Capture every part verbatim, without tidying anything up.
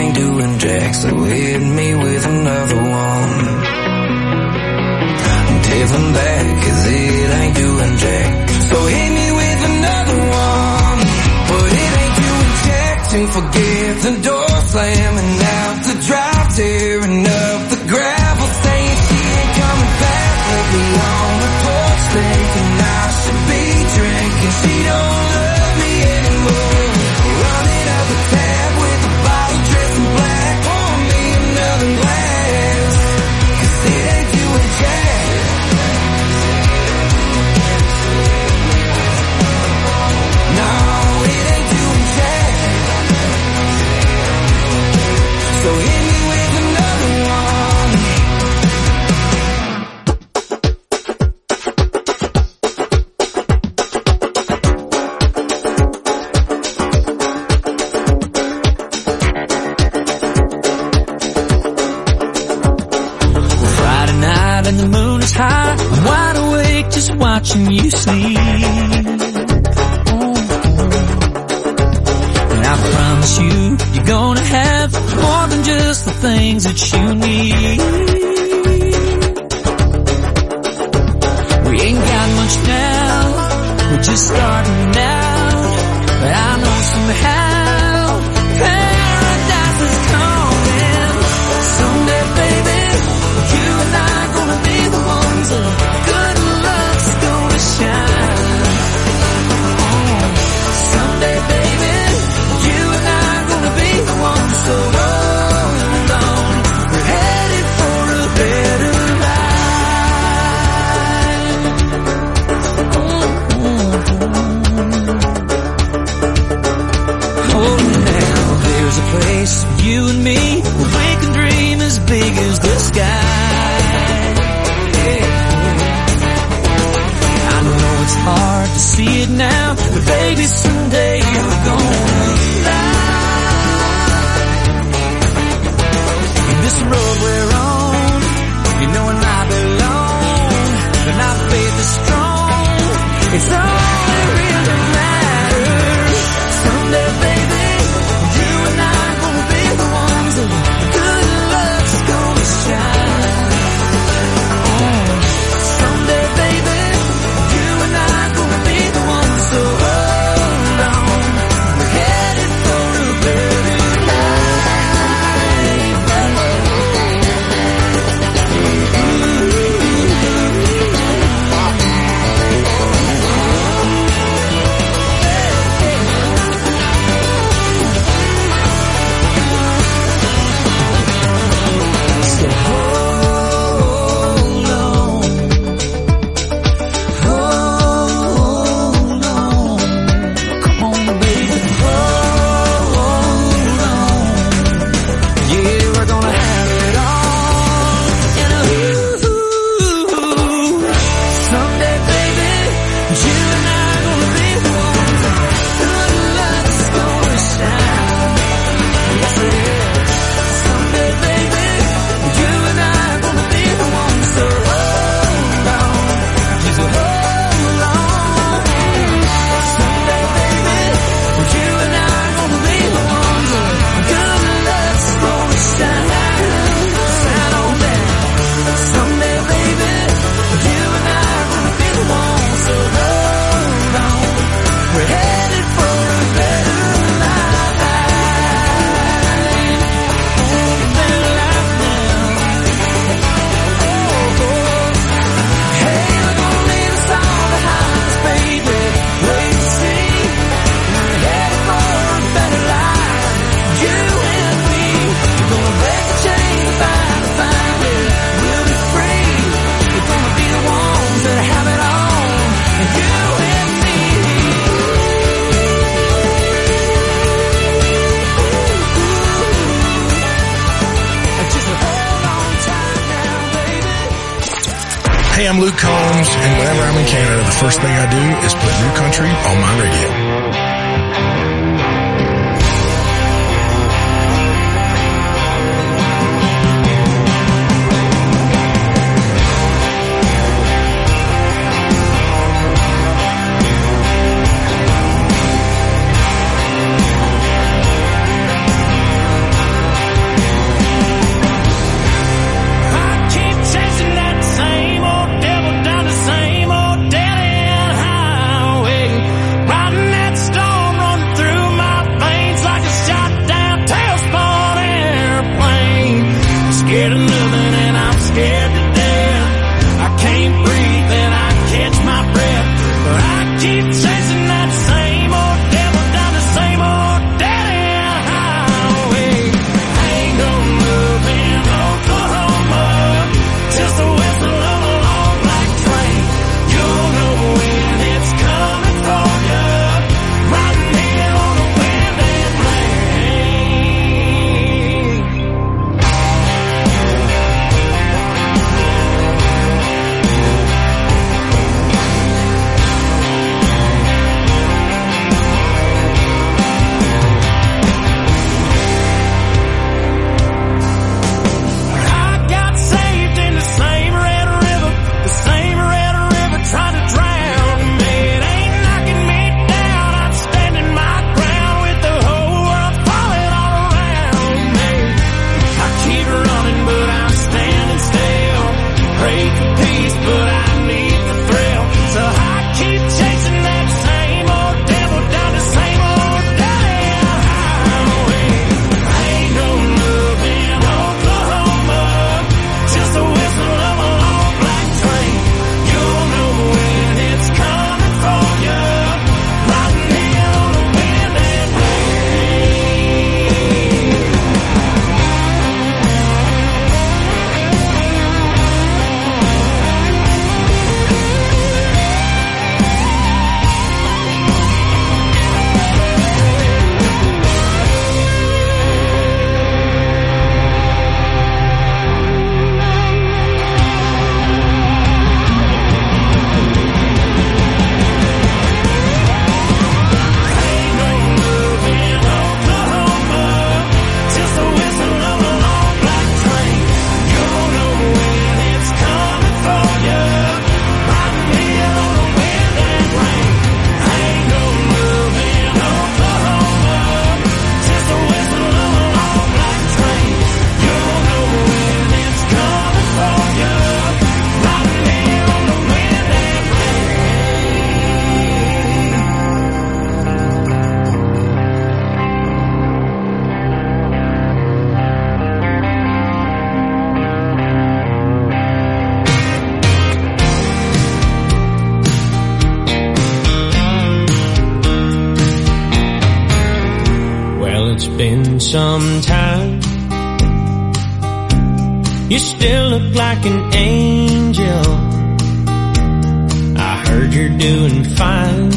ain't doing jack, so hit me with another one. Tip them back, cause it ain't doing jack, so hit me with another one. But it ain't doing jack to forget the door slamming out the drive, tearing up the gravel, saying she ain't coming back. Let me on the porch thinking I should be drinking. She don't love me anymore. Running up a tab with a bottle dressed in black. Pour me another glass, cause it ain't doing jack. No, it ain't doing jack. So hit me with another one. Friday night and the moon is high, I'm wide awake just watching you sleep. And I promise you, you're gonna have more than just the things that you need. We ain't got much now, we're just starting out, but I know somehow paradise is coming. Someday, baby, you and I are gonna be the ones that good luck's gonna shine. Oh, someday, baby, you and I are gonna be the ones, so hold on, we're headed for a better life. Oh, now there's a place for you and me where we can dream as big as the sky. Yeah. I know it's hard to see it now, but baby, someday you're gonna fly. This road we're on, you know and I belong, and our faith is strong, it's all that really matters. Someday, baby, you and I are gonna be the ones that good luck's gonna shine. Oh, someday, baby, you and I are gonna be the ones, so hold on, we're headed for a better So hold on, hold on, come on, baby, hold on. Yeah, we're gonna have it all in a ooh. Someday, baby, you and I are gonna be the ones. Good luck's gonna shine. Yes, it is. Someday, baby, you and I are gonna be the ones. So hold on, just hold on. Someday, baby, you and I are gonna be the ones. Good luck's gonna shine. Shine on down. Someday, baby, you and I are gonna be the ones. So hold on, we're headed for a better life. Better life now. Hey, we're gonna leave us all behind us, baby. Wait to see. We're headed for a better life. You and me. We're gonna break the chain, find a find it. We'll be free. We're gonna be the ones that have it all. And you and me. Just hold on tight now, baby. Hey, I'm Luke Combs, and whenever I'm in Canada, the first thing I do is put New Country on my radio. sometime. You still look like an angel. I heard you're doing fine.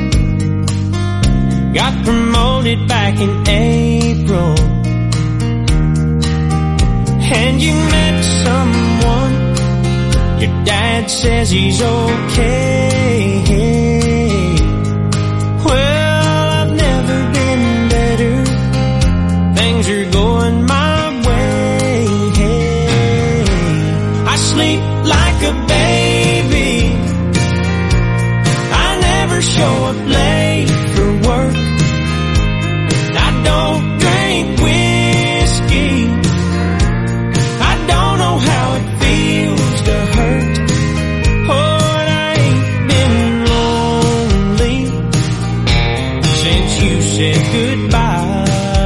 Got promoted back in April, and you met someone. Your dad says he's okay. Well, I've never been better. Things are going my way. I sleep like a baby. I never show up late for work. I don't drink whiskey. I don't know how it feels to hurt. Oh, and I ain't been lonely since you said goodbye.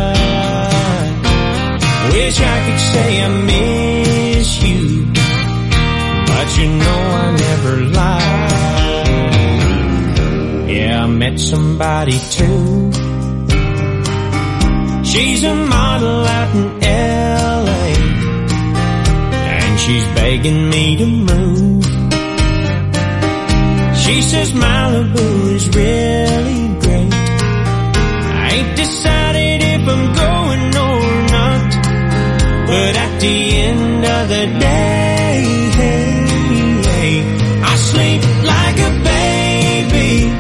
Wish I could say I miss you, but you know I never lie. Yeah, I met somebody too. She's a model out in L A, and she's begging me to move. She says Malibu is really great. I ain't decided if I'm going or not, but at the end of the day, I sleep like a baby.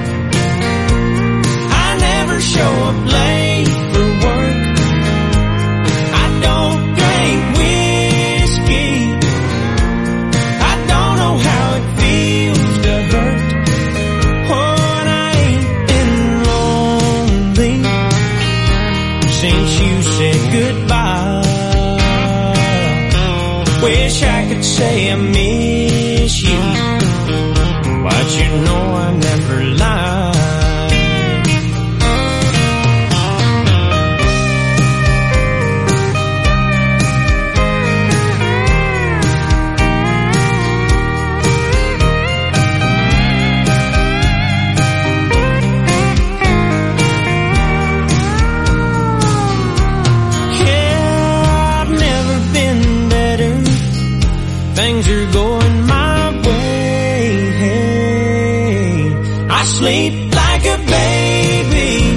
I never show up late for work. I don't drink whiskey. I don't know how it feels to hurt. Oh, and I ain't been lonely since you said goodbye. Wish I could say I miss you, but you know I never lie. Things are going my way. I sleep like a baby.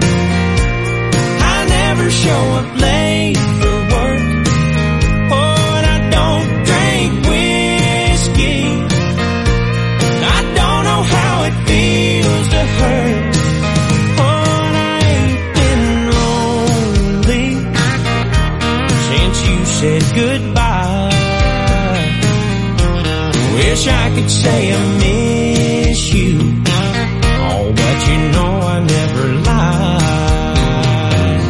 I never show up late for work. Oh, and I don't drink whiskey. I don't know how it feels to hurt. Oh, and I ain't been lonely since you said goodbye. Wish I could say I miss you, oh, but you know I never lie.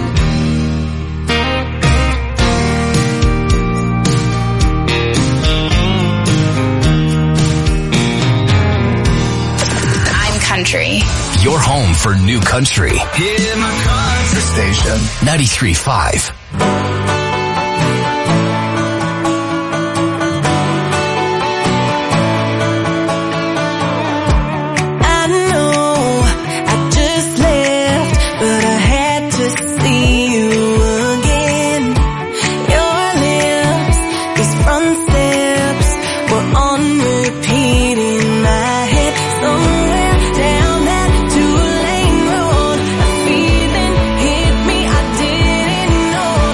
I'm country. Your home for new country. Hear my country station. ninety-three point five. Somewhere down that two-lane road, a feeling hit me I didn't know.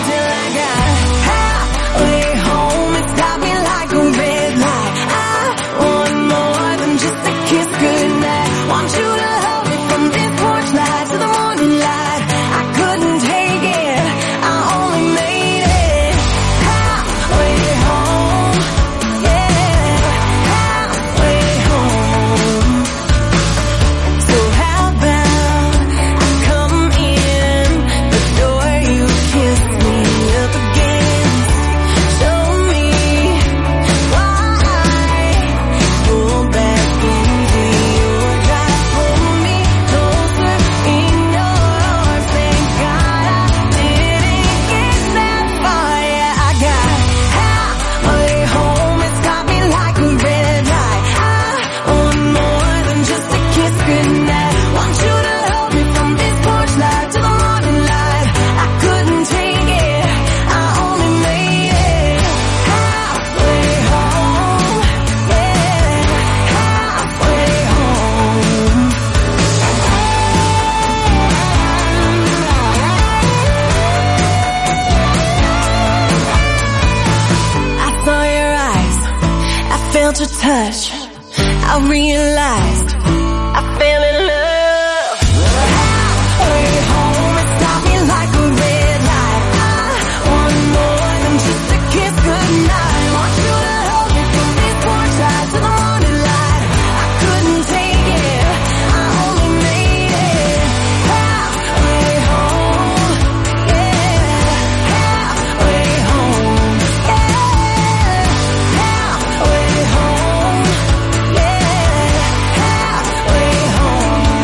I realized I fell in love. Halfway home, it stopped me like a red light. I want more than just a kiss goodnight. Want you to help me from these porch lights to the morning light. I couldn't take it, I only made it halfway home. Yeah, halfway home. Yeah, halfway home. Yeah, halfway home.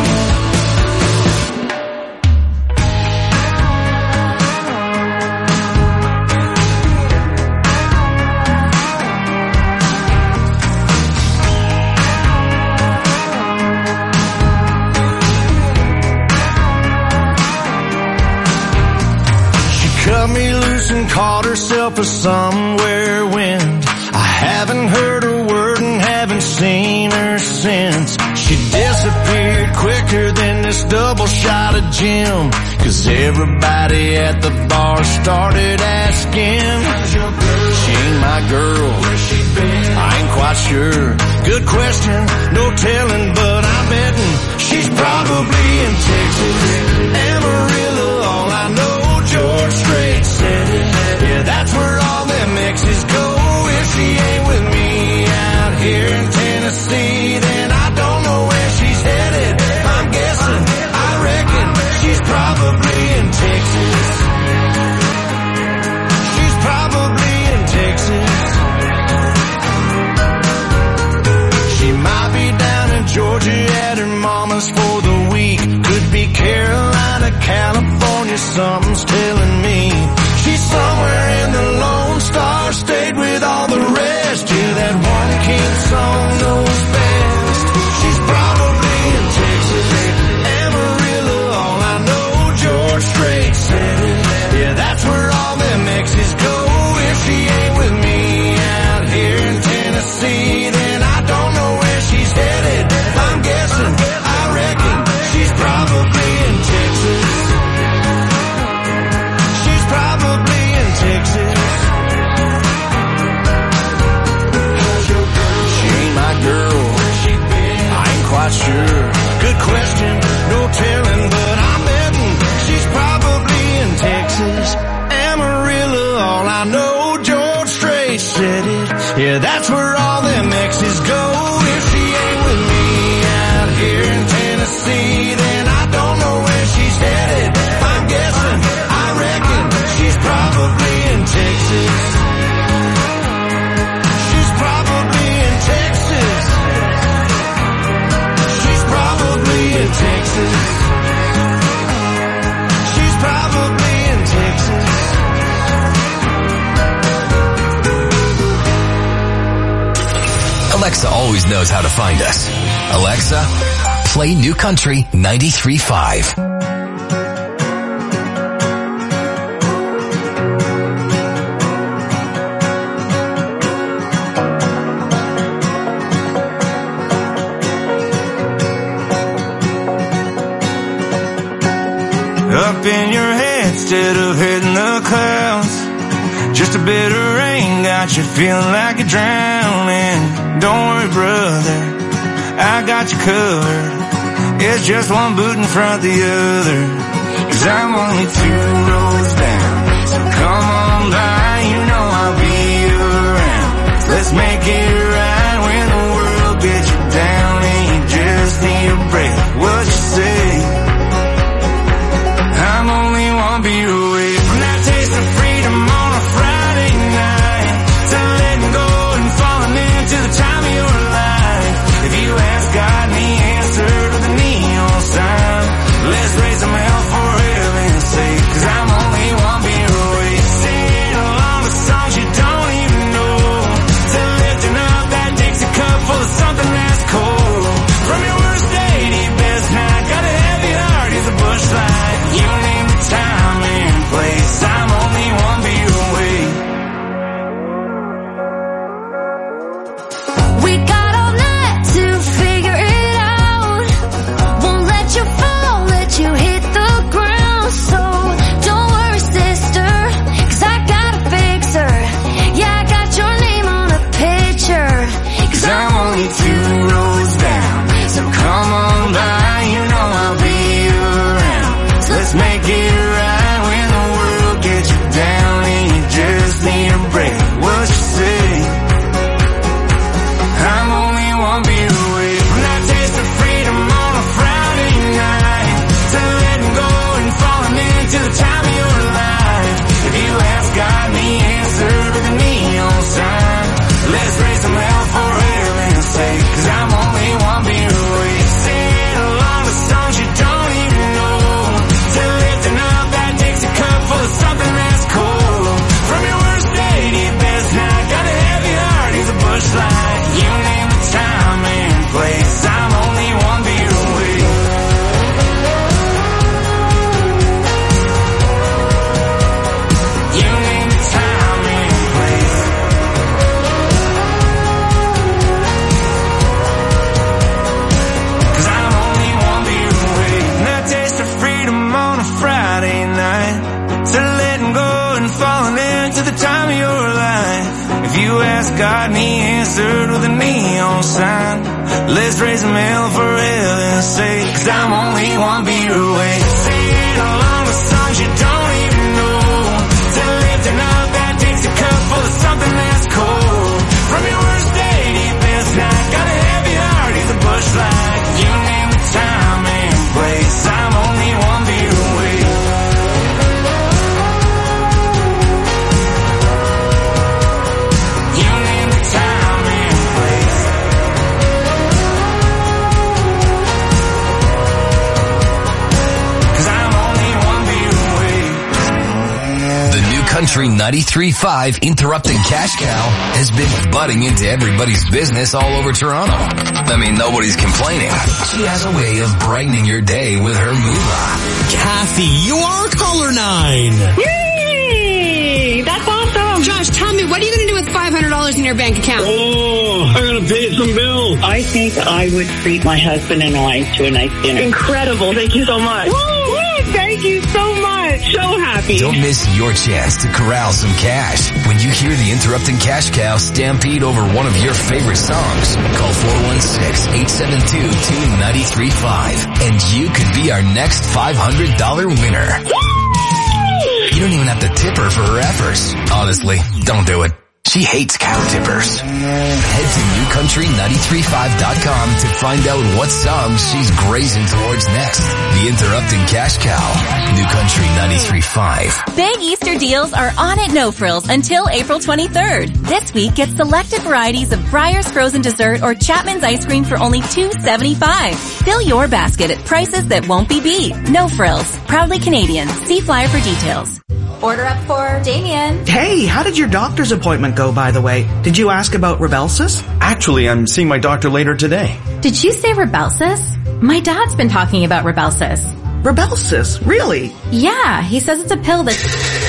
She cut me loose and caught herself a somewhere wind. I haven't heard a word and haven't seen her since. She disappeared quicker than this double shot of gin. Cause everybody at the bar started asking, she ain't my girl, where's she been? I ain't quite sure. Good question, no telling, but I'm betting she's probably in Texas. Amarillo, all I know, George Strait said it. Yeah, that's where all them exes go. If she ain't with me out here in Tennessee, then I don't know where she's headed. I'm guessing, I reckon she's probably in Texas. She's probably in Texas. She might be down in Georgia at her mama's for the week. Could be Carolina, California, something's telling me. She's somewhere in the Lone Star State with all the rest. Yeah, that one king song knows best. She's probably in Texas. Amarillo, all I know, George Strait said it. Yeah, that's where all them exes go. If she ain't with me out here in Tennessee, then I don't know where she's headed. I'm guessing, I reckon she's probably in Texas. She's probably in Texas. She ain't my girl, I ain't quite sure. Good question, no telling, but I'm betting she's probably in Texas. Amarillo, all I know, George Strait said it. Yeah, that's where all them exes go. If she ain't with me out here in Tennessee, then I don't know where she's headed. I'm guessing, I reckon she's probably in Texas. She's probably in Texas. She's probably in Texas. She's probably in Texas. Alexa always knows how to find us. Alexa, play New Country ninety-three point five. Up in your head instead of hitting the clouds. Just a bit of rain got you feeling like you're drowning. Don't worry, brother, I got you covered. It's just one boot in front of the other. Cause I'm only two roads down, so come on by, you know I'll be around. Let's make it right when the world gets you down and you just need a break. What you say? I'm only one beat away from that taste of freedom on a Friday night, to letting go and falling into the time of your life. If you ask God and He answered with a neon sign, let's raise them hell for heaven's sake. Cause I'm only one beat away, singing along the songs you don't even know, to lifting up that mascot and he answered with a neon sign. Let's raise a meal for heaven's sake, 'cause I'm only one beer away. Say it along with songs you don't even know. To lifting up that Dixie cup full of something that's cold. From your worst day to your best night, got a heavy heart, he's a bush light. You name the time and place, I'm only one beer away. You name the time and place. Country ninety-three point five Interrupting Cash Cow has been butting into everybody's business all over Toronto. I mean, nobody's complaining. She has a way of brightening your day with her moolah. Kathy, you are caller nine. Yay! That's awesome. Josh, tell me, what are you going to do with five hundred dollars in your bank account? Oh, I'm going to pay some bills. I think I would treat my husband and I to a nice dinner. Incredible. Thank you so much. Woo-hoo! Thank you so much. So happy. Don't miss your chance to corral some cash when you hear the Interrupting Cash Cow stampede over one of your favorite songs. Call four one six, eight seven two, two nine three five and you could be our next five hundred dollars winner. Yay! You don't even have to tip her for her efforts. Honestly, don't do it. She hates cow tippers. Head to new country nine three five dot com to find out what songs she's grazing towards next. The Interrupting Cash Cow. New Country ninety-three point five. Big Easter deals are on at No Frills until April twenty-third. This week, get selected varieties of Breyer's frozen dessert or Chapman's ice cream for only two dollars and seventy-five cents. Fill your basket at prices that won't be beat. No Frills. Proudly Canadian. See flyer for details. Order up for Damien. Hey, how did your doctor's appointment go, by the way? Did you ask about Rybelsus? Actually, I'm seeing my doctor later today. Did you say Rybelsus? My dad's been talking about Rybelsus. Rybelsus? Really? Yeah, he says it's a pill that...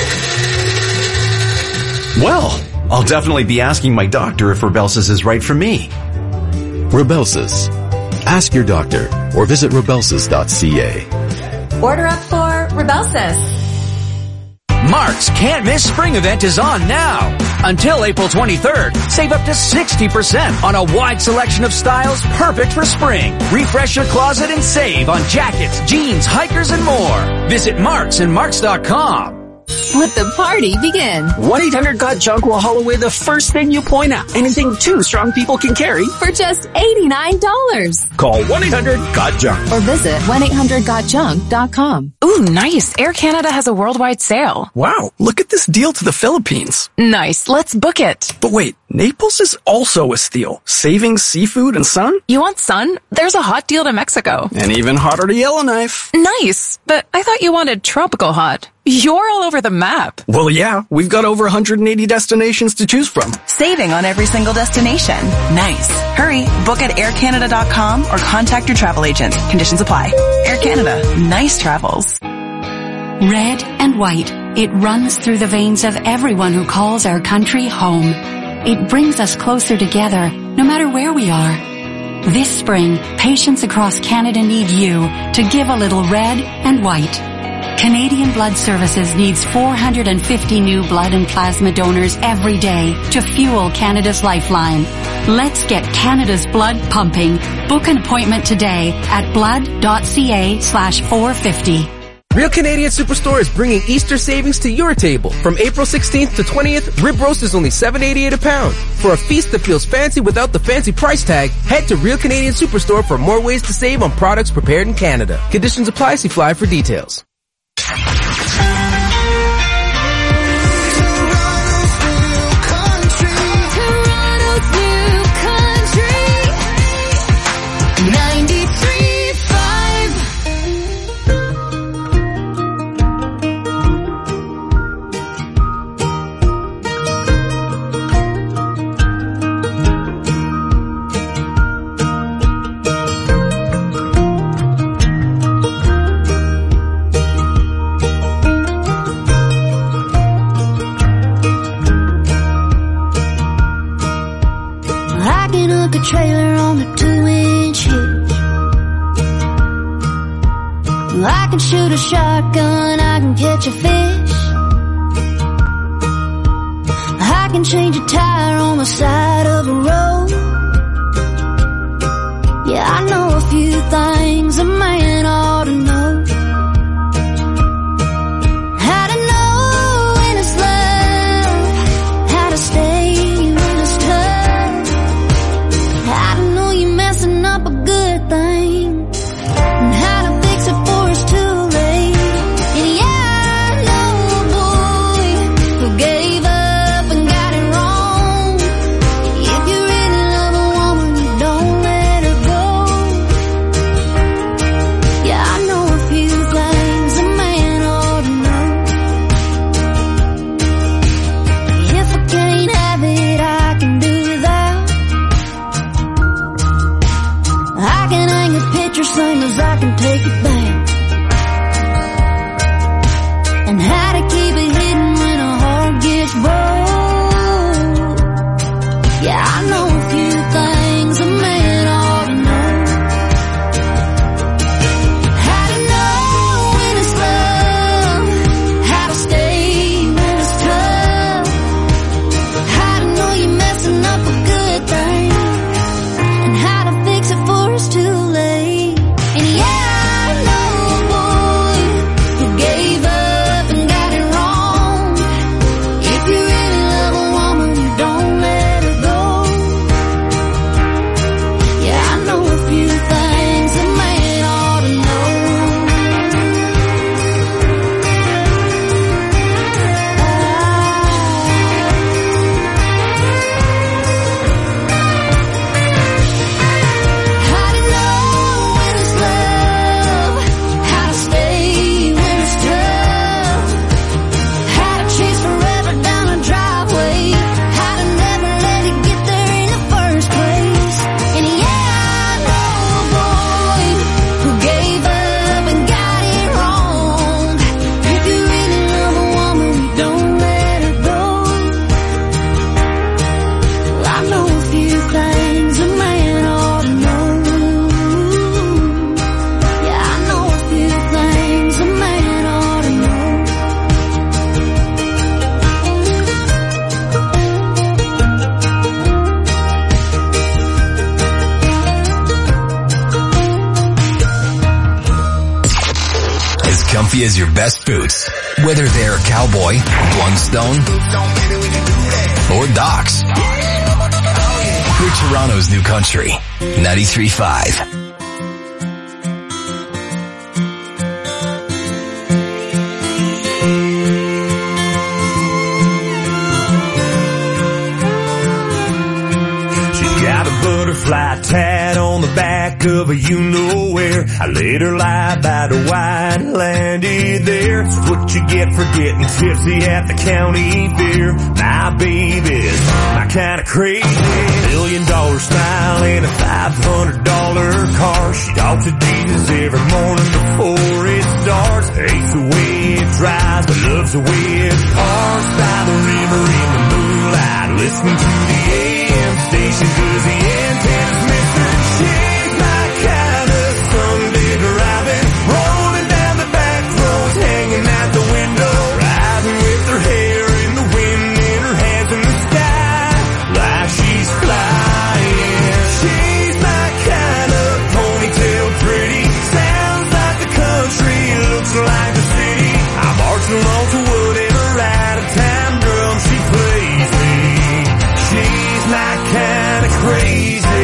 Well, I'll definitely be asking my doctor if Rybelsus is right for me. Rybelsus. Ask your doctor or visit rybelsus dot c a. Order up for Rybelsus. Mark's Can't Miss Spring event is on now. Until April twenty-third, save up to sixty percent on a wide selection of styles perfect for spring. Refresh your closet and save on jackets, jeans, hikers, and more. Visit Marks and Marks dot com. Let the party begin. one eight hundred got junk will haul away the first thing you point at. Anything two strong people can carry. For just eighty-nine dollars. Call one eight hundred got junk. Or visit one eight hundred got junk dot com. Ooh, nice. Air Canada has a worldwide sale. Wow, look at this deal to the Philippines. Nice. Let's book it. But wait, Naples is also a steal. Savings, seafood, and sun? You want sun? There's a hot deal to Mexico. And even hotter to Yellowknife. Nice. But I thought you wanted tropical hot. You're all over the map. Well, yeah, we've got over one hundred eighty destinations to choose from. Saving on every single destination. Nice. Hurry, book at air canada dot com or contact your travel agent. Conditions apply. Air Canada. Nice travels. Red and white. It runs through the veins of everyone who calls our country home. It brings us closer together, no matter where we are. This spring, patients across Canada need you to give a little red and white. Canadian Blood Services needs four hundred fifty new blood and plasma donors every day to fuel Canada's lifeline. Let's get Canada's blood pumping. Book an appointment today at blood dot c a slash four fifty. Real Canadian Superstore is bringing Easter savings to your table. From April sixteenth to twentieth, rib roast is only seven eighty-eight a pound. For a feast that feels fancy without the fancy price tag, head to Real Canadian Superstore for more ways to save on products prepared in Canada. Conditions apply. See flyer for details. Trailer on the two-inch hitch. I can shoot a shotgun, I can catch a fish. I can change a tire on the side of a road. Yeah, I know a few things a man ought to know. How to know when it's love, how to stay when it's tough, how to know you're messing up a good thing, and how to fix it before it's too late. And yeah, I know a boy who gave up and got it wrong. If you really love a woman, you don't let her go. Yeah, I know a few things a man ought to know. If I can't have it, I can do without. I can hang a picture same as I can take it down. And how to keep it hidden when a heart gets broke. Yeah, I know a few things a man ought to know. How to know when it's love, how to stay when it's tough, how to know you're messing up a good thing, and how to fix it before it's too late. And yeah, I know a boy who gave up and got it wrong. If you really love a woman, you don't let her go. Yeah, I know a few things a man ought to know. How to know when it's love, how to stay when it's tough, how to chase forever down a driveway, how to never let it get there in the first place. And yeah, I know a boy who gave up and got it wrong. If you really love a woman, you don't let her go. Well, I know a few things a man ought to know. Yeah, I know a few things a man ought to know. As comfy as your best boots, whether they're Cowboy, Blundstone, or Docs. We're Toronto's new country, ninety-three point five. She got a butterfly tat on the back of a you-know-where. I let her lie by the wine, landed there. It's what you get for getting tipsy at the county fair. My baby's my kind of crazy. Million dollar smile and a five hundred dollar car. She talks to Jesus every morning before it starts. Hates the way it drives, but loves the way it parks by the river in the moonlight, listening to the A M station 'cause the antenna's missing. She's my kind of Sunday driving, rolling down the back roads, hanging out the window, riding with her hair in the wind and her hands in the sky, like she's flying. She's my kind of ponytail pretty, sounds like the country, looks like the city. I march along to whatever out of time drum she plays me. She's my kind of crazy.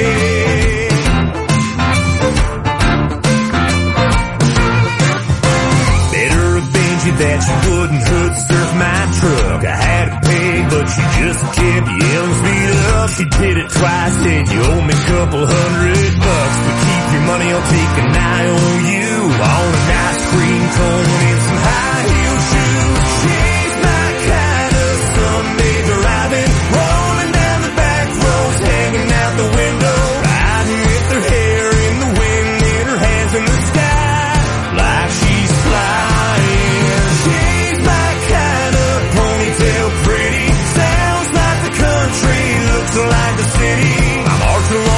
Better avenge you that she wouldn't hood surf my truck. I had to pay, but she just kept yelling speed up. She did it twice, said you owe me a couple hundred bucks, but keep your money, I'll take an eye on you. On an ice cream cone and some high heel shoes. She's my kind of Sunday driving, rolling down the back roads, hanging out the window, riding with her hair in the wind and her hands in the sky, like she's flying. She's my kind of ponytail pretty, sounds like the country, looks like the city. I march along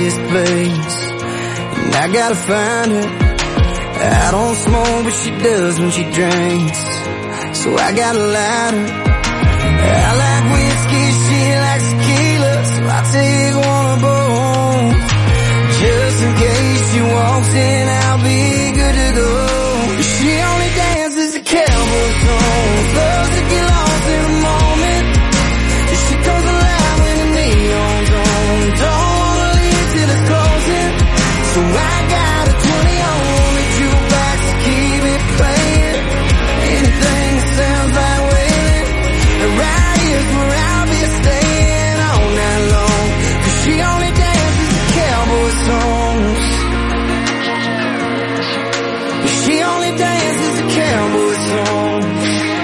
this place, and I gotta find her. I don't smoke, but she does when she drinks, so I got a lighter. I like whiskey, she likes tequila, so I take one of both. Just in case she walks in, I'll be good to go. She only dances to cowboy songs, loves to get lost in a moment. She comes alive when the neon's on, don't wanna leave till it's closing. So I got a twenty on the jukebox to keep it playing. Anything that sounds like wailing, and right here's where I'll be staying all night long. Cause she only dances to cowboy songs. She only dances to cowboy songs.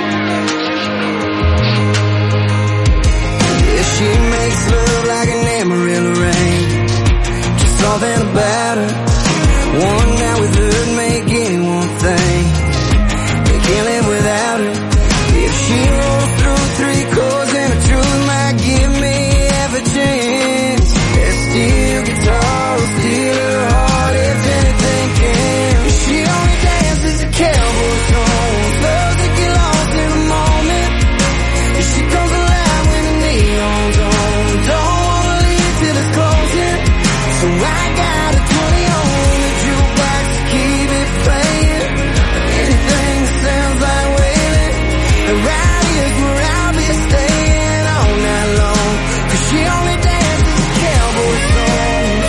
Yeah, she makes love like an Amarillo rain. Just something about her. One night with her make anyone think they can't live without her. If she rolls through three chords and the truth might give me half a chance, that steel guitar will steal her heart if anything can. She only dances to cowboy songs, loves to get lost in a moment. She comes alive when the neon's on, don't wanna leave till it's closing. So I got a twenty on the jukebox to keep it playing. Anything that sounds like wailing, and right here's where I'll be staying all night long. Cause she only dances to cowboy songs.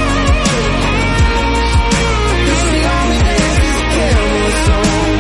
Cause she only dances to cowboy songs.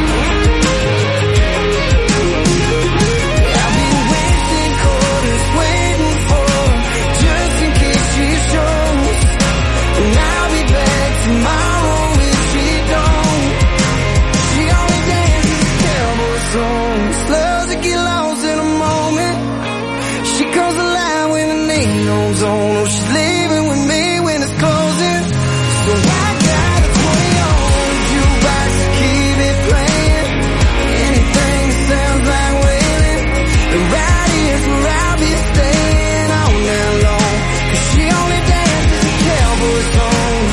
I've been wasting quarters waiting for her, just in case she shows. And I'll be back tomorrow if she don't. She only dances to cowboy songs, loves to get lost in a moment. She comes alive when the neon's on. Oh, she's leaving with me when it's closing. So I got a twenty on the jukebox to keep it playing. Anything that sounds like wailing, and right here's where I'll be staying all night long. Cause she only dances to cowboy songs.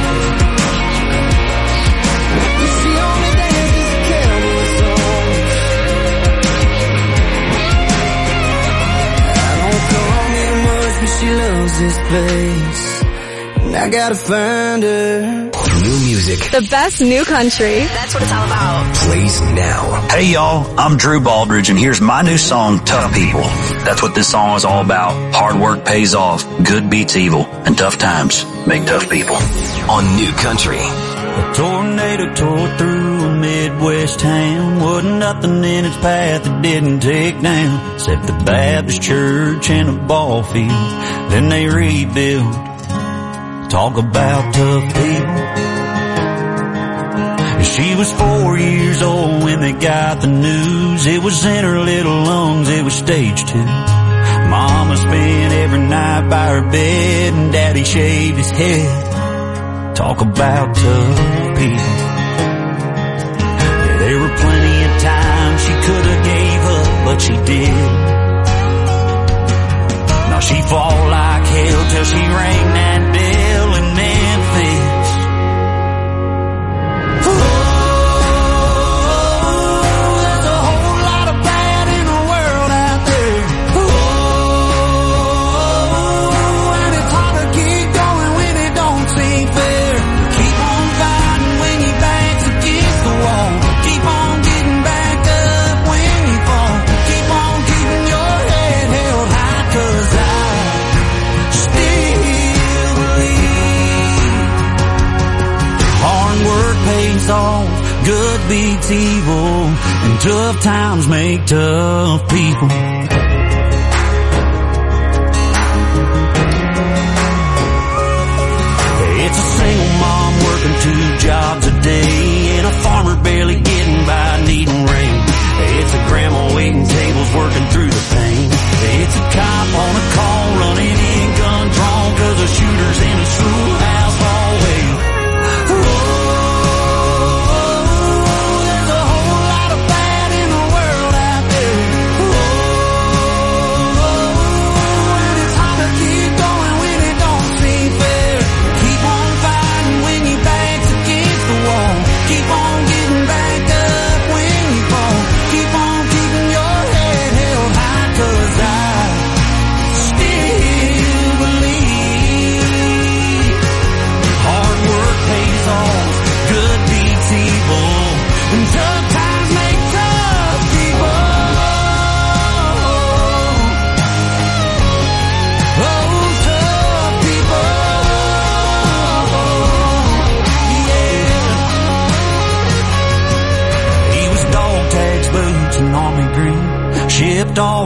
She only dances to cowboy songs. I don't come in much, but she loves this place, and I gotta find her. New music The best new country. That's what it's all about. plays now. Hey y'all, I'm Drew Baldridge and here's my new song, Tough People. That's what this song is all about. Hard work pays off, good beats evil, and tough times make tough people. On New Country. A tornado tore through a Midwest town. Wasn't nothing in its path it didn't take down, except the Baptist church and a ball field. Then they rebuilt. Talk about tough people. She was four years old when they got the news. It was in her little lungs, it was stage two. Mama spent every night by her bed, and Daddy shaved his head. Talk about tough people. Yeah, there were plenty of times she could have gave up, but she did. Now she fought like hell till she rang that bell in Memphis. Off, good beats evil, and tough times make tough people. It's a single mom working two jobs a day, and a farmer barely getting by needing rain. It's a grandma waiting tables working through the pain. It's a cop on a call running in gun drawn, cause a shooter's in a schoolhouse hallway. There's a whole lot of bad in the world out there.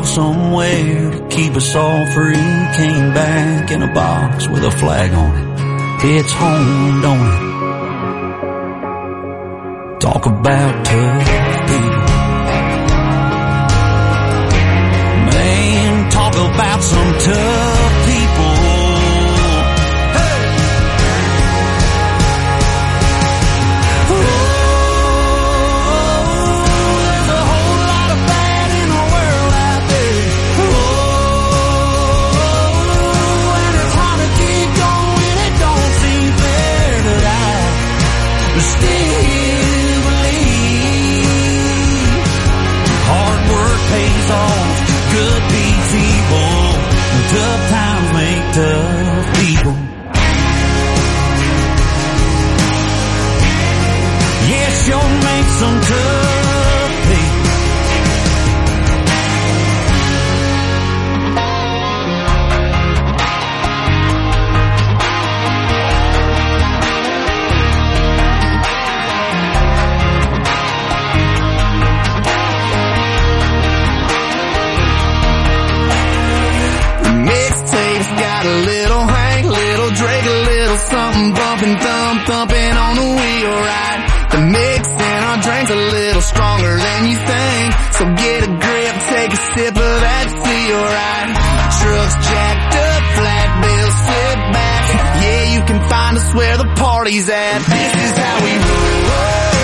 off somewhere to keep us all free. Came back in a box with a flag on it. It's home, don't it? Talk about tough people. Man, talk about some tough people. Hey! Oh, there's a whole lot of bad in the world out there. Oh, and it's hard to keep going. It don't seem fair, but I still believe hard work pays off, good beats evil, and tough times make tough people. Yeah, sure make some tough people. Mixtape's got a little Hank, little Drake, a little something bumping, thump, thumping on the wheel, right? The mix in our drink's a little stronger than you think, so get a grip, take a sip of that feel, right? Trucks jacked up, flat bills slip back, yeah, you can find us where the party's at. This is how we roll.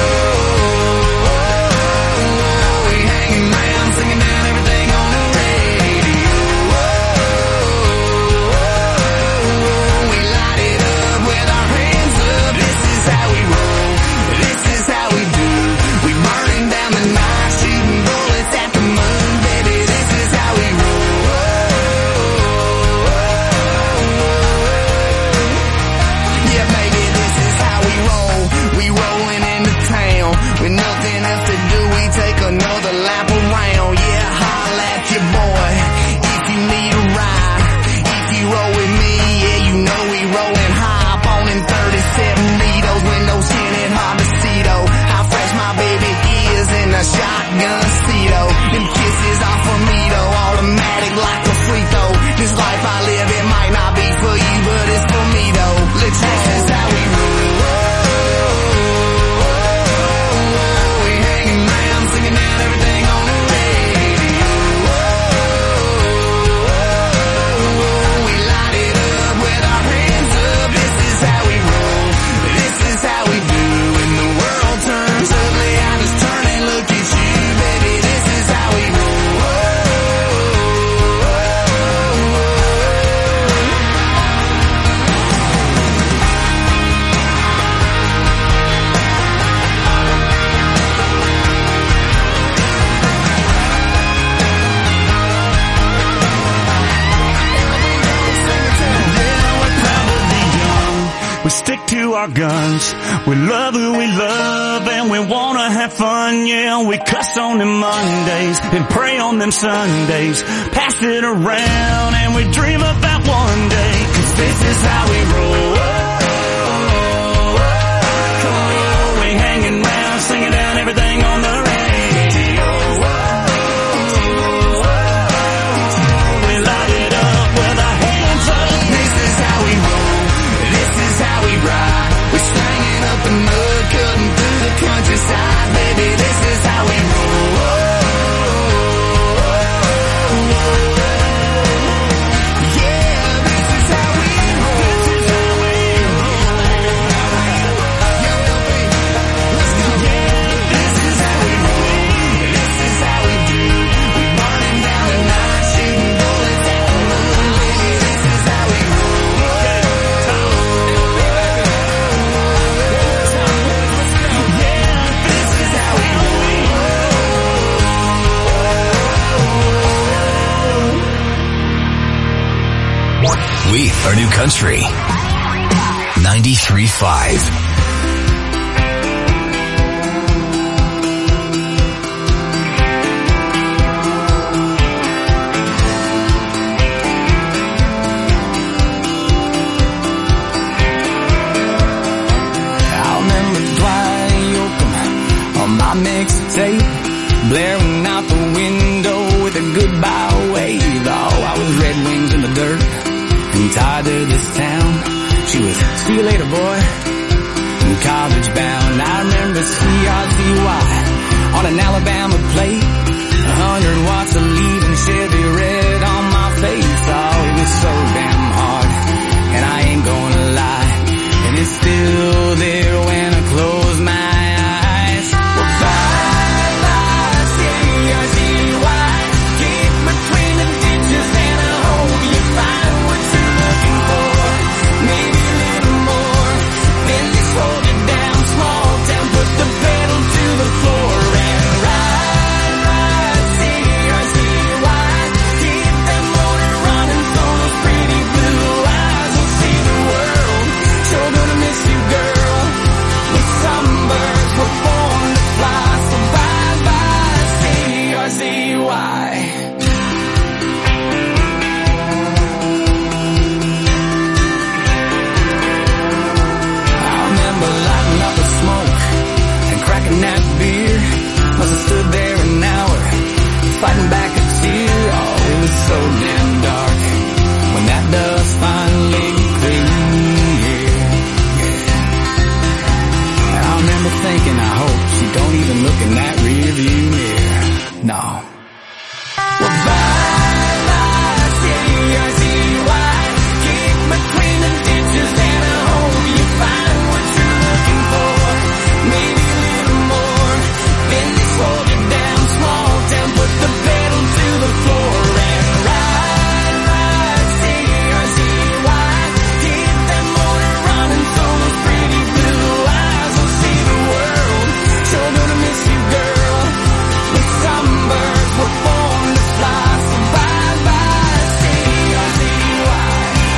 We hanging around, singing down everything on the radio. We light it up with our hands up. This is how we roll. This is how we do. We burning down the night, shooting bullets at the moon, baby. This is how we roll. Yeah, baby, this is how we roll. We rolling into town with nothing else to do. We take another lap around. Yeah, holla at your boy if you need a ride. If you roll with me, yeah, you know we rolling high. Up on in thirty-seven needles, windows tinted, hard to see though. How fresh my baby is in a shotgun seat, oh. Them kisses off for me though, automatic like a free throw. This life I live, it might not be for you, but it's for me though. Let's roll. This is how we roll. We hanging around, singing down everything on the radio. We light it up with our hands up. This is how we roll. This is how we do. When the world turns ugly, I just turn and look at you, baby. This is how we roll. We stick to our guns, we love who we love, and we wanna have fun, yeah. We cuss on them Mondays, and pray on them Sundays, pass it around, and we dream about one day, 'cause this is how we roll. Come on, we hanging around, singing down everything on the radio. We light it up with our hands up. This is how we roll. This is how we ride. We're slanging up the mud, cutting through the countryside, baby. This is how we roll. Yeah, this is how we roll. This is how we roll. Yo, L B, let's go. Yeah, this is how we roll. This is how we do. We burning down the night, shooting bullets at the moon, baby. This is how we roll. We are New Country. ninety-three point five. mixtape, blaring out the window with a goodbye See you later, boy. College bound, I remember C R Z Y on an Alabama plate. A hundred watts of leaving Chevy red on my face. Oh, it was so damn hard, and I ain't gonna lie, and it's still there when I close my eyes. Well, bye, bye, C R Z Y. Keep between the ditches, and I hope you find what you're looking for. Maybe a little more than this whole down small town, put the pedal to the floor and ride, ride, C R Z Y. Keep that motor running so those pretty blue eyes will see the world. Sure gonna miss you, girl. But some birds were born to fly, so bye, bye, C R Z Y. That beer, must have stood there an hour, fighting back a tear. Oh, it was so damn dark when that dust finally cleared. Yeah. And I remember thinking, I hope she don't even look in that rear view mirror. No. Well, bye, bye, C R Z Y. Keep between the ditches, and I hope you find what you're looking for. Maybe hold it down, small town, put the pedal to the floor and ride, ride, C R Z Y. Keep that motor running so those pretty blue eyes will see the world. Sure gonna miss you, girl. But some birds were born to fly, so bye, bye, C R Z Y.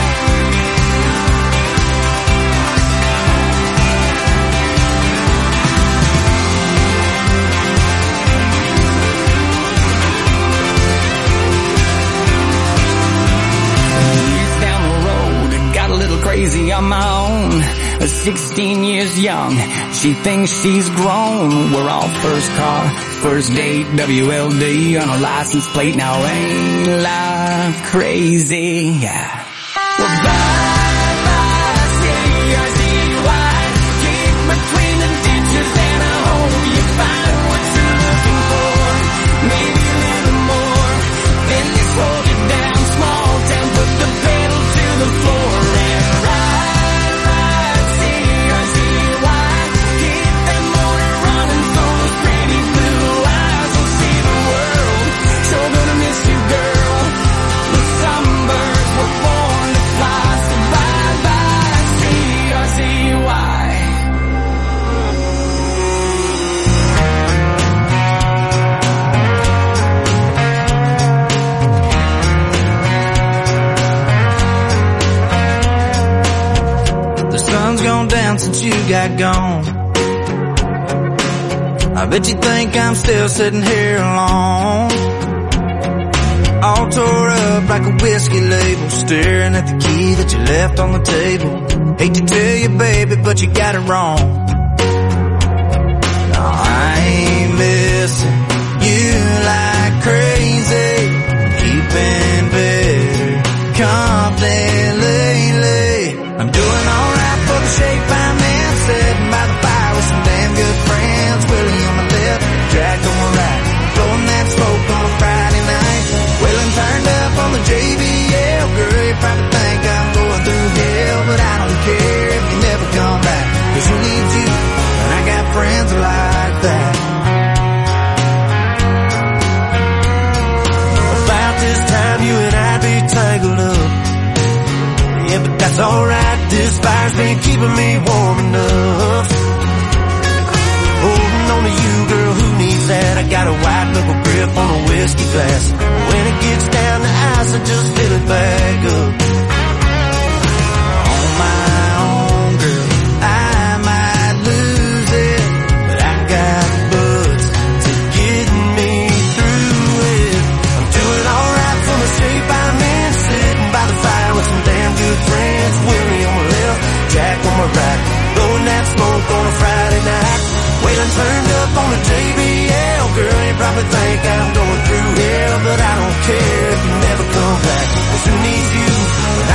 Crazy on my own, sixteen years young, she thinks she's grown. We're all first car, first date, W L D on a license plate. Now ain't life crazy? Yeah. Well, bye, bye, C R Z Y. Keep between the ditches, and I hope you find what you're looking for. Maybe a little more than this hold it down, small town, put the pedal to the floor and ride, ride, C R Z Y. Keep that motor running so those pretty blue eyes will see the world. Sure gonna miss you, girl. But some birds were born to fly, so bye, bye, C R Z Y. Sun's gone down since you got gone. I bet you think I'm still sitting here alone, all tore up like a whiskey label, staring at the key that you left on the table. Hate to tell you, baby, but you got it wrong. No, I ain't missing you like crazy, keeping better company lately. I'm doing alright for the shape I'm in, sitting by the fire with some damn good friends. Willie on my left, Jack on my right, blowing that smoke on a Friday night. Wailing turned up on the J B L. Girl, you probably think I'm going through hell, but I don't care if you never come back, cause who needs you when I got friends like that. About this time you and I'd be tangled up, yeah, but that's alright. This fire's been keeping me warm enough. Holding on to you, girl, who needs that? I got a white knuckle grip on a whiskey glass. When it gets down to ice, I just fill it back up. On my own, girl, I might lose it, but I got buds to get me through it. I'm doing alright for the shape I'm in, sitting by the fire with some damn good friends. Willie on my left, Jack on my right, blowing that smoke on a Friday night. Wailing turned up on the J B L. Girl, you probably think I'm going through hell, but I don't care if you never come back, cause who needs you when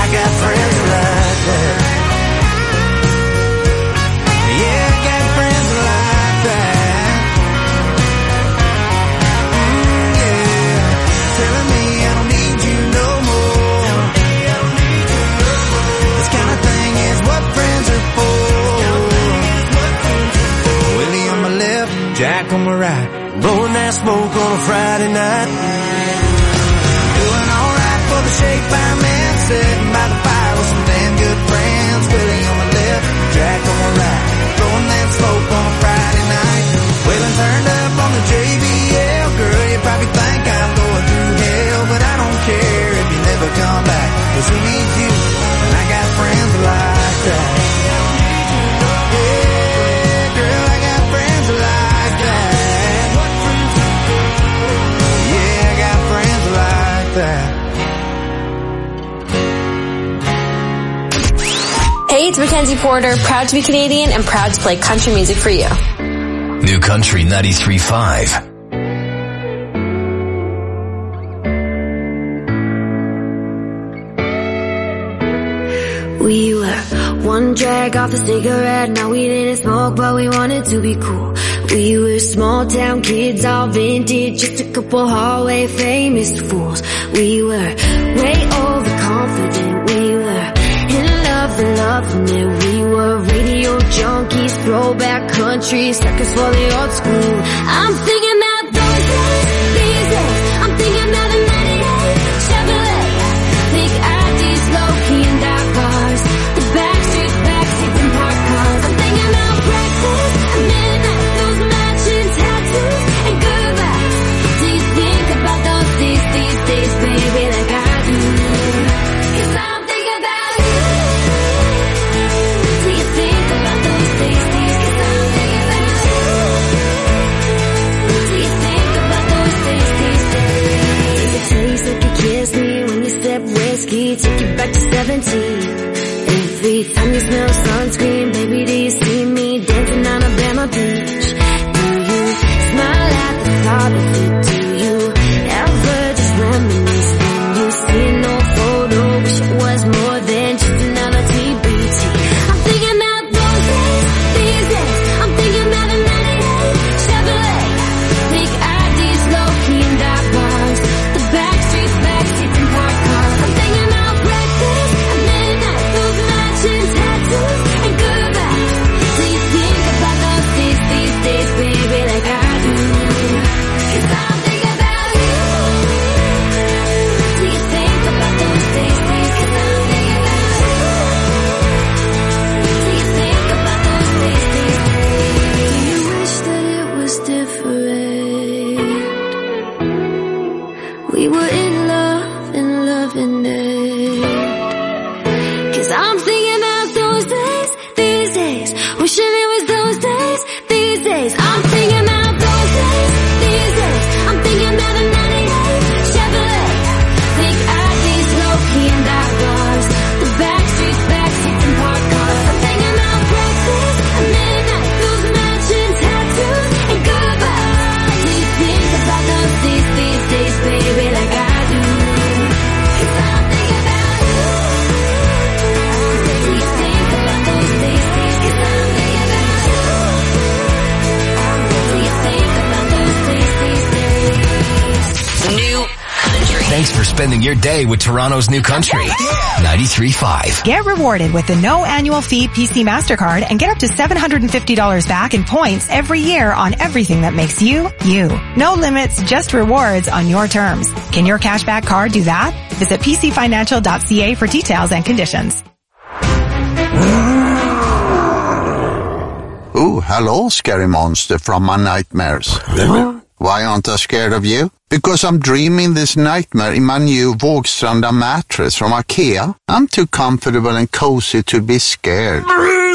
Jack on my right, blowing that smoke on a Friday night. Doing alright for the shake by man, sitting by the fire with some damn good friends. Willie on my left, Jack on my right, blowing that smoke on a Friday night. Waylon turned up on the J B L. Girl, you probably think I'm going through hell, but I don't care if you never come back, 'cause who needs you when I got friends like that? Yeah, girl, I got friends like that. Yeah, I got friends like that. Hey, it's Mackenzie Porter, proud to be Canadian and proud to play country music for you. New Country ninety-three point five. We were one drag off a cigarette, now we didn't smoke, but we wanted to be cool. We were small town kids, all vintage, just a couple hallway famous fools. We were way overconfident, we were in love and loving it. We were radio junkies, throwback country, suckers for the old school. I'm thinking about those days, these days, I'm thinking about the ninety-eight Chevrolet. Think I did low-key and dark cars, the backstreets, backseats and park cars. I'm thinking about breakfast at midnight, those matching tattoos and goodbyes. Do you think about those days, these days, baby, like I do? 'Cause I'm thinking about you. Do you think about those days, these? 'Cause I'm thinking about you. Do you think about those days, these days? Does it taste like you kissed me when you sipped whiskey? Take you back to seventeen. Every time you smell sunscreen, baby, do you see me dancing on Alabama Beach? Do you smile at the thought of it? Do you ever just reminisce when you see no photo? Wish it was more than just another T B T. I'm thinking about those days, these days. I'm thinking about a ninety-eight Chevrolet. Think I did low-key and dark bars, the backstreets, backseats and park cars. I'm thinking about breakfast at midnight, those matching tattoos and goodbyes. Do you think about those days, these days, baby, like I do? 'Cause I'm thinking about you. Do you think about those days, these? 'Cause I'm thinking about you. Do you think about those days, these? Do you wish that it was different? We were in love and loving it. 'Cause I'm thinking about those days, these days. Wishing it was those days, these days. I'm thinking about those days, these days. I'm thinking about a ninety-eight Chevrolet. Think I did low-key and dark bars, the backstreets, backseats and park cars. I'm thinking about breakfast at midnight, those matching tattoos and goodbyes. Do you think about those days, these days, baby, like I do? 'Cause I'm thinking about you. Do you think about those days, these? 'Cause I'm thinking about you. Do you think about those days, these days? New Country. Thanks for spending your day with Toronto's New Country ninety-three point five. Get rewarded with the no annual fee P C MasterCard and get up to seven hundred fifty dollars back in points every year on everything that makes you, you. No limits, just rewards on your terms. Can your cashback card do that? Visit p c financial dot c a for details and conditions. Oh, hello, scary monster from my nightmares. Why aren't I scared of you? Because I'm dreaming this nightmare in my new Vågstranda mattress from IKEA. I'm too comfortable and cozy to be scared.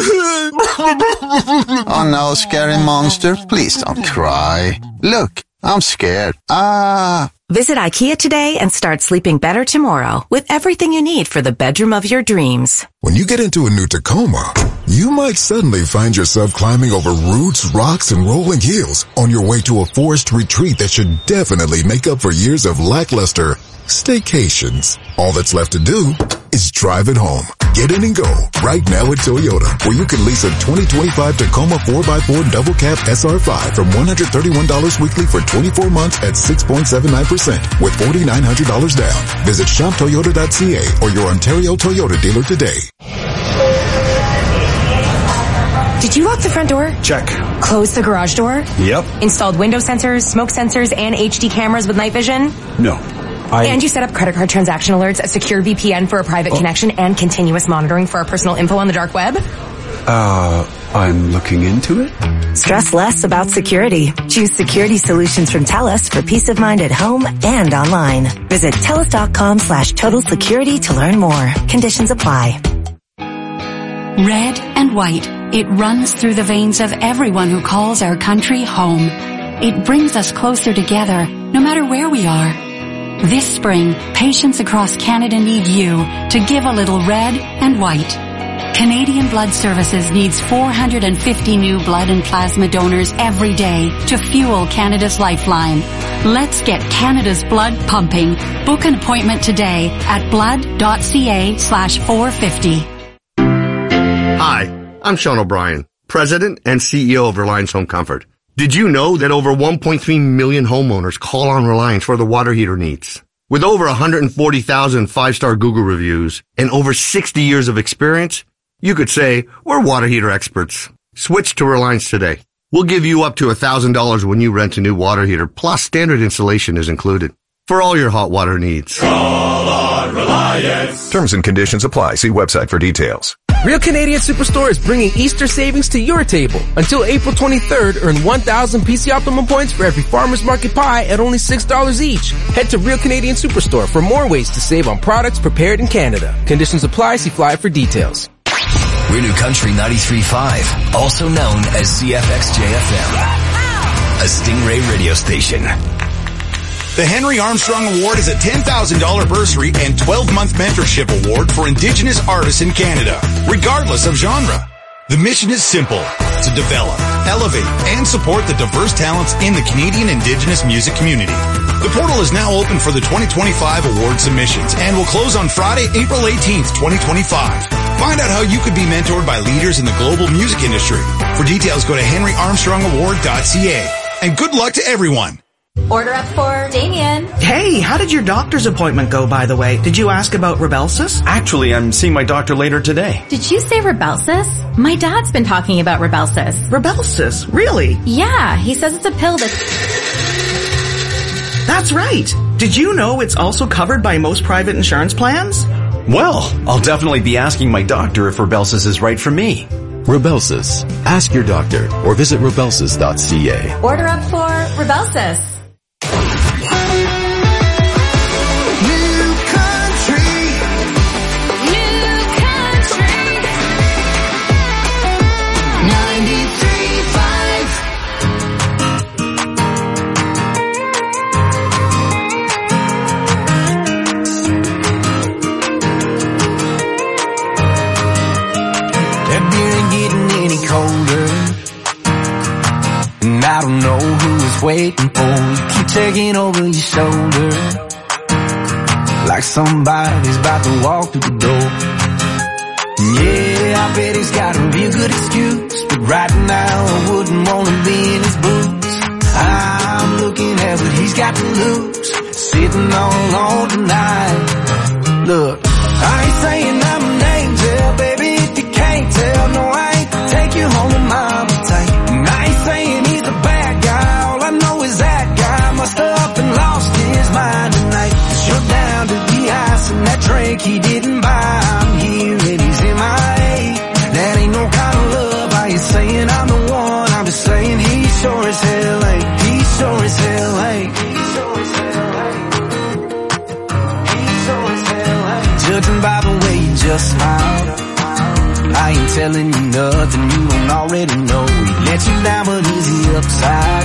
Oh no, scary monster, please don't cry. Look, I'm scared. Ah. Visit IKEA today and start sleeping better tomorrow with everything you need for the bedroom of your dreams. When you get into a new Tacoma, you might suddenly find yourself climbing over roots, rocks, and rolling hills on your way to a forest retreat that should definitely make up for years of lackluster staycations. All that's left to do is drive it home. Get in and go right now at Toyota, where you can lease a twenty twenty-five Tacoma four by four Double Cab S R five from one hundred thirty-one dollars weekly for twenty-four months at six point seven nine percent with four thousand nine hundred dollars down. Visit shop toyota dot c a or your Ontario Toyota dealer today. Did you lock the front door? Check. Close the garage door? Yep. Installed window sensors, smoke sensors, and H D cameras with night vision? No. I... And you set up credit card transaction alerts, a secure V P N for a private oh. connection, and continuous monitoring for our personal info on the dark web? Uh, I'm looking into it. Stress less about security. Choose security solutions from TELUS for peace of mind at home and online. Visit TELUS.com slash total security to learn more. Conditions apply. Red and white. It runs through the veins of everyone who calls our country home. It brings us closer together, no matter where we are. This spring, patients across Canada need you to give a little red and white. Canadian Blood Services needs four hundred fifty new blood and plasma donors every day to fuel Canada's lifeline. Let's get Canada's blood pumping. Book an appointment today at blood.ca slash 450. Hi, I'm Sean O'Brien, President and C E O of Reliance Home Comfort. Did you know that over one point three million homeowners call on Reliance for their water heater needs? With over one hundred forty thousand five-star Google reviews and over sixty years of experience, you could say we're water heater experts. Switch to Reliance today. We'll give you up to one thousand dollars when you rent a new water heater, plus standard installation is included for all your hot water needs. Call on Reliance. Terms and conditions apply. See website for details. Real Canadian Superstore is bringing Easter savings to your table. Until April twenty-third, earn one thousand P C Optimum points for every Farmer's Market pie at only six dollars each. Head to Real Canadian Superstore for more ways to save on products prepared in Canada. Conditions apply. See flyer for details. We're New Country ninety-three point five, also known as C F X J F M, a Stingray radio station. The Henry Armstrong Award is a ten thousand dollars bursary and twelve-month mentorship award for Indigenous artists in Canada, regardless of genre. The mission is simple, to develop, elevate, and support the diverse talents in the Canadian Indigenous music community. The portal is now open for the twenty twenty-five award submissions and will close on Friday, April eighteenth, twenty twenty-five. Find out how you could be mentored by leaders in the global music industry. For details, go to henry armstrong award dot c a. And good luck to everyone. Order up for Damien. Hey, how did your doctor's appointment go, by the way? Did you ask about Rybelsus? Actually, I'm seeing my doctor later today. Did you say Rybelsus? My dad's been talking about Rybelsus. Rybelsus? Really? Yeah, he says it's a pill that... That's right. Did you know it's also covered by most private insurance plans? Well, I'll definitely be asking my doctor if Rybelsus is right for me. Rybelsus. Ask your doctor or visit rybelsus dot c a. Order up for Rybelsus. I don't know who is waiting for you. Keep taking over your shoulder like somebody's about to walk through the door. Yeah, I bet he's got a real good excuse, but right now I wouldn't want to be in his boots. I'm looking at what he's got to lose, sitting all alone tonight. Look, I ain't saying I'm an angel, baby, if you can't tell. No, I ain't to take you home to mama tight. And I ain't saying he's a bad guy, all I know is that guy must have up and lost his mind tonight. Shut down to the ice and that drink he didn't buy. I'm here and he's in my A. That ain't no kind of love, I ain't saying I'm the one, I'm just saying he sure as hell ain't. He sure as hell ain't. He sure as hell ain't. He sure as hell ain't. Judging by the way you just smiled, I ain't telling you nothing you don't already know. He let you down, but is he upside?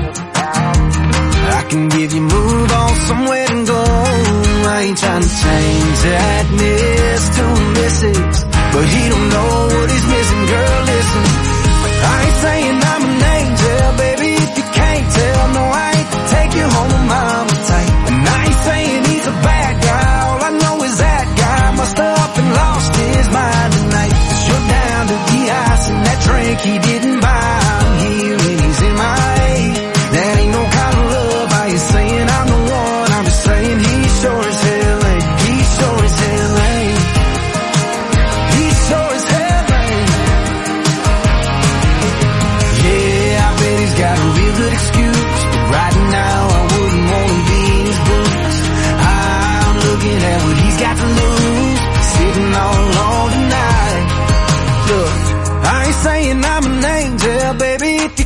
I can give you move on somewhere to go. I ain't trying to change that miss to a missus, but he don't know what he's missing, girl, listen. I ain't saying I'm an angel, baby, if you can't tell. No, I ain't to take you home with mama tight. And I ain't saying he's a bad guy, all I know is that guy must have up and lost his mind tonight. Cause you're down to the ice and that drink he didn't buy. I'm here and he's in my A. That ain't no kind of love, I ain't saying I'm the one, I'm just saying he sure as hell ain't. He sure as hell ain't. He sure as hell ain't.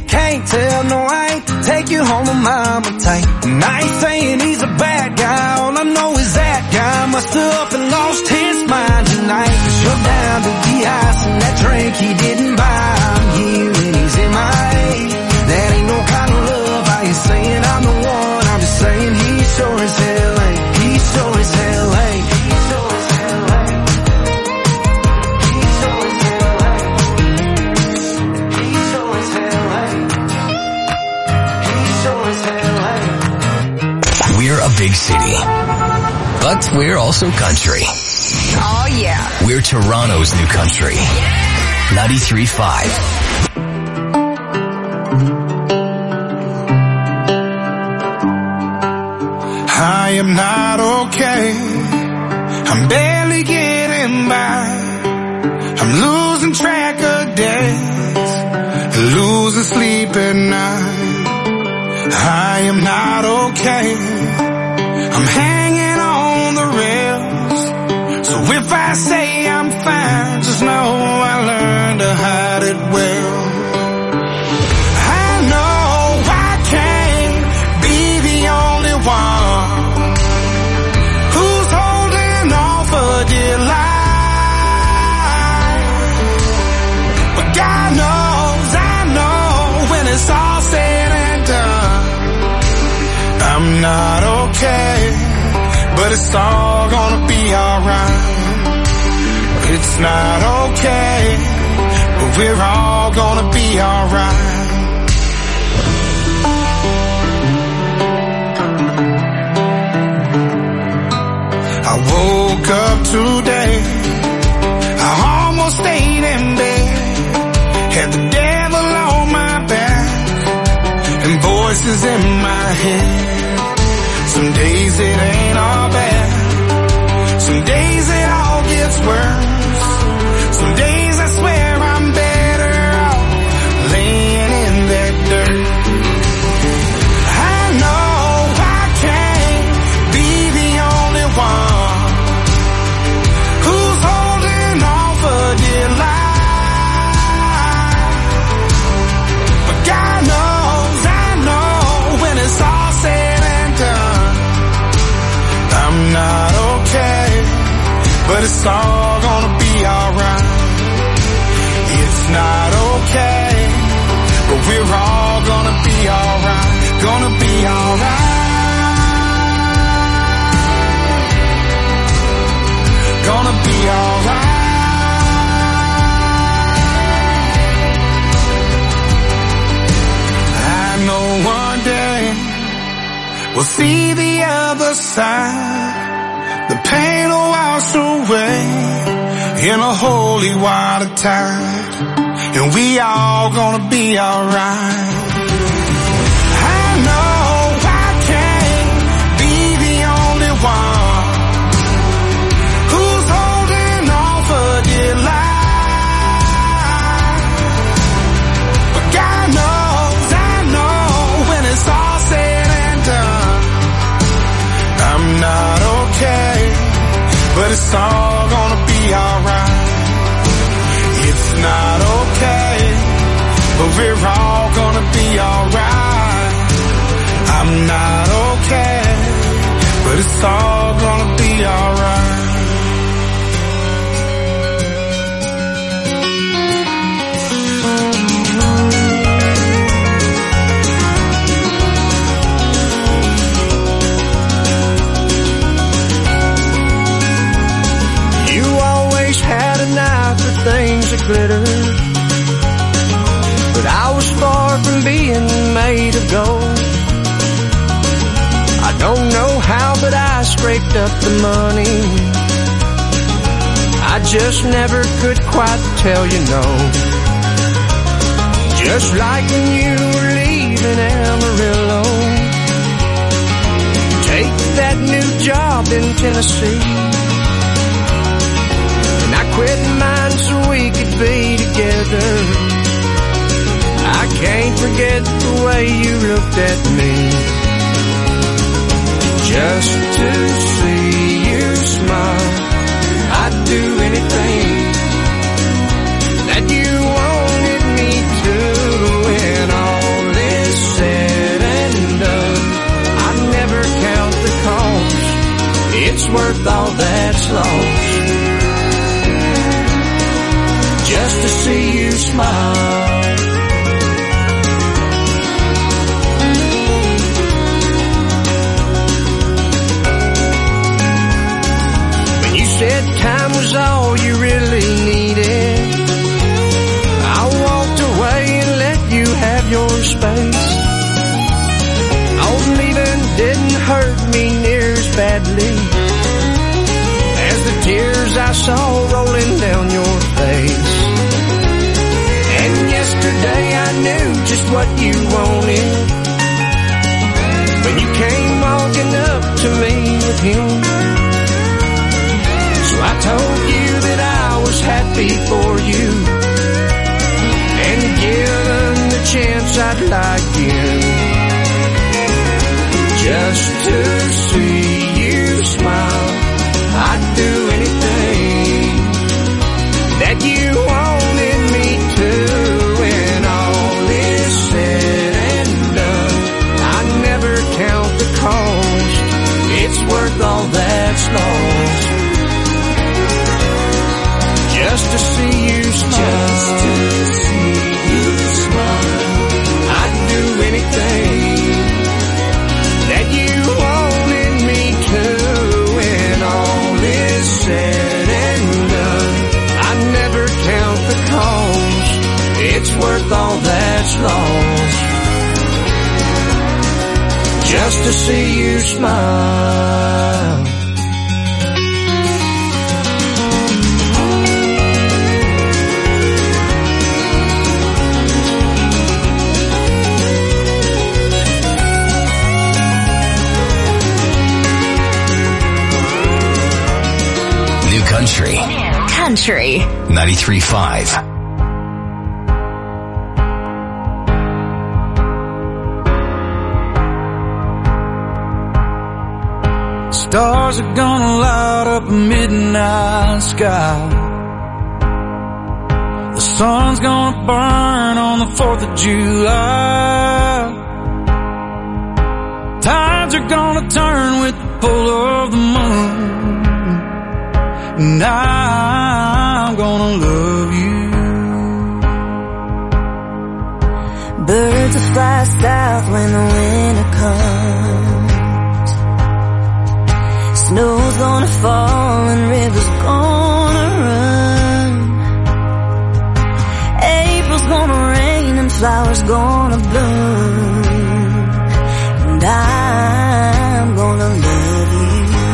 can't tell, no, I ain't take you home on mama tight. And I ain't saying he's a bad guy, all I know is that guy must have up and lost his mind tonight. Cause you're down to the ice and that drink he didn't buy. I'm here and he's in my A. That ain't no kind of love, I ain't saying I'm the one, I'm just saying he sure as hell ain't. He sure as hell ain't. He sure as hell ain't. He sure as hell ain't. He sure as hell ain't. He sure as hell ain't. We're a big city, but we're also country. Oh yeah. We're Toronto's new country. ninety-three point five. I am not okay. I'm barely getting by. I'm losing track of days, losing sleep at night. I am not okay. I'm hanging on the rails. So if I say I'm fine, just know I learned to hide it well. I know I can't be the only one who's holding on for dear life. But God knows, I know, when it's all said and done, I'm not okay, but it's all gonna be alright. It's not okay, but we're all gonna be alright. I woke up today, I almost stayed in bed, had the devil on my back, and voices in my head. Some days it ain't all bad, some days it all gets worse. Some days I swear I'm better off laying in that dirt. I know I can't be the only one who's holding on for dear life. But God knows, I know, when it's all said and done, I'm not okay, but it's all gonna be alright. It's not okay, but we're all gonna be alright, gonna be alright, gonna be alright. I know one day we'll see the other side, the pain will wash away in a holy water tide, and we all gonna be alright. I know I can't be the only one who's holding on for dear life, but God knows, I know, when it's all said and done, I'm not okay, but it's all gonna be alright. It's not okay, but we're all gonna be alright. I'm not okay, but it's all gonna be alright. You always had an eye for things that glitter, but I was far from being made of gold. I don't know how, but I scraped up the money. I just never could quite tell you no. Just like when you were leaving Amarillo, take that new job in Tennessee, and I quit mine so we could be together. I can't forget the way you looked at me, just to see you smile. I'd do anything that you wanted me to, and all smile. When you said time was all you really needed, I walked away and let you have your space. Oh, leaving didn't hurt me near as badly as the tears I saw rolling down your face. And yesterday I knew just what you wanted when you came walking up to me with him. So I told you that I was happy for you, and given the chance I'd lie again, just to see you smile. I'd do anything that you wanted me to. When all is said and done, I never count the cost. It's worth all that's lost, just to see you smile. Just to see you smile. I'd do anything that you wanted me to. When all is said and done, I never count the cost. It's worth all that's lost, just to see you smile. Country. Country. ninety-three point five. Stars are gonna light up a midnight sky. The sun's gonna burn on the fourth of July. Tides are gonna turn with the pull of the moon, and I'm gonna love you. Birds will fly south when the winter comes. Snow's gonna fall and rivers gonna run. April's gonna rain and flowers gonna bloom, and I'm gonna love you.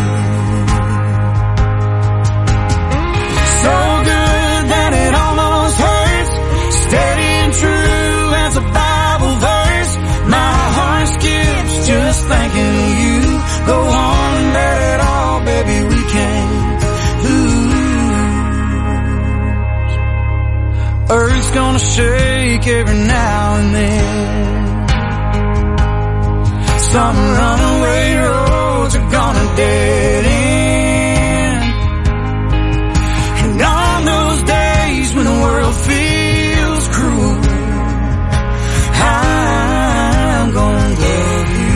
So good that it almost hurts, steady and true as a Bible verse. My heart skips just thinking of you. Go on and let it all, baby, we can't lose. Earth's gonna shake every now and then. Some runaway roads are gonna dead end. And on those days when the world feels cruel, I'm gonna love you.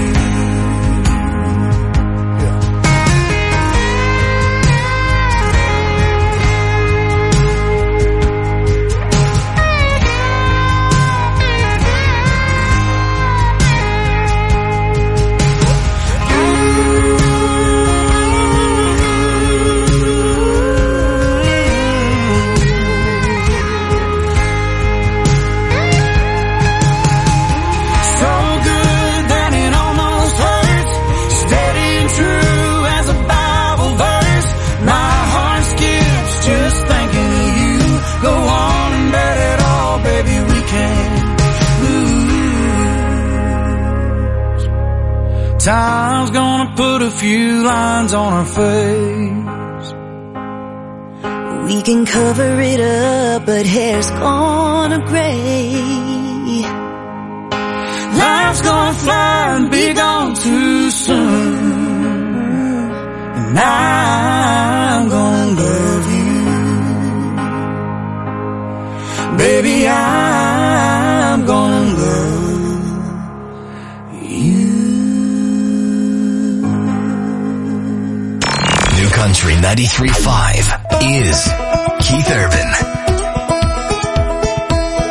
Time's gonna put a few lines on our face. We can cover it up, but hair's gonna gray. Life's gonna fly and be gone too soon, and I'm gonna love you. Baby, I'm gonna love you. New Country ninety-three point five is Keith Urban.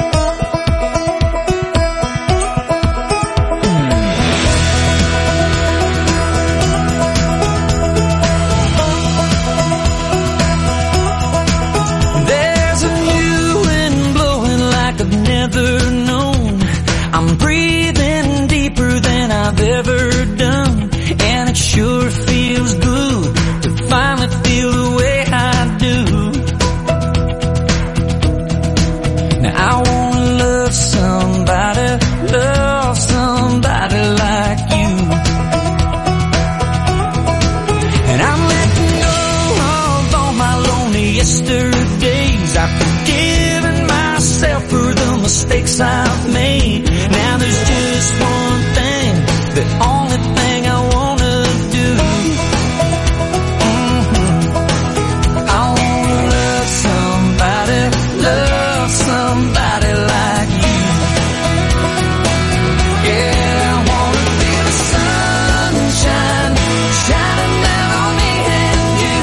mistakes I've made. Now there's just one thing, the only thing I wanna do. Mm-hmm. I wanna love somebody, love somebody like you. Yeah, I wanna feel the sunshine shining down on me and you.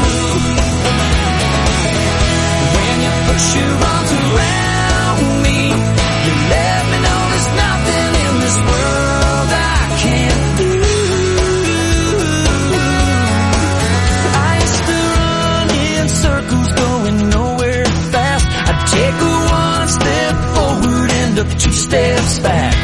When you push your arms around me, you let me know there's nothing in this world I can't do. I used to run in circles going nowhere fast. I'd take a one step forward, end up two steps back.